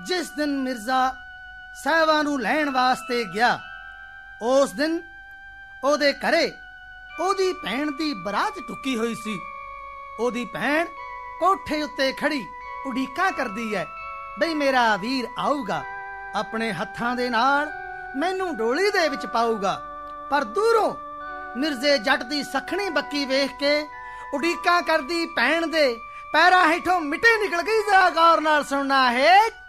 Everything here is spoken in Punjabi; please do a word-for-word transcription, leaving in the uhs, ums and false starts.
ਜਿਸ ਦਿਨ ਮਿਰਜ਼ਾ ਸਾਹਿਬਾਂ ਨੂੰ ਲੈਣ ਵਾਸਤੇ ਗਿਆ, ਉਸ ਦਿਨ ਉਹਦੇ ਘਰੇ ਉਹਦੀ ਭੈਣ ਦੀ ਬਰਾਤ ਟੁੱਕੀ ਹੋਈ ਸੀ। ਉਹਦੀ ਭੈਣ ਕੋਠੇ ਉੱਤੇ ਖੜੀ ਉਡੀਕਾਂ ਕਰਦੀ ਹੈ ਬਈ ਮੇਰਾ ਵੀਰ ਆਊਗਾ, ਆਪਣੇ ਹੱਥਾਂ ਦੇ ਨਾਲ ਮੈਨੂੰ ਡੋਲੀ ਦੇ ਵਿੱਚ ਪਾਊਗਾ। ਪਰ ਦੂਰੋਂ ਮਿਰਜ਼ੇ ਜੱਟ ਦੀ ਸੱਖਣੀ ਬੱਕੀ ਵੇਖ ਕੇ ਉਡੀਕਾਂ ਕਰਦੀ ਭੈਣ ਦੇ ਪੈਰਾਂ ਹੇਠੋਂ ਮਿੱਟੀ ਨਿਕਲ ਗਈ। ਜ਼ਰਾ ਗੌਰ ਨਾਲ ਸੁਣਨਾ ਹੈ।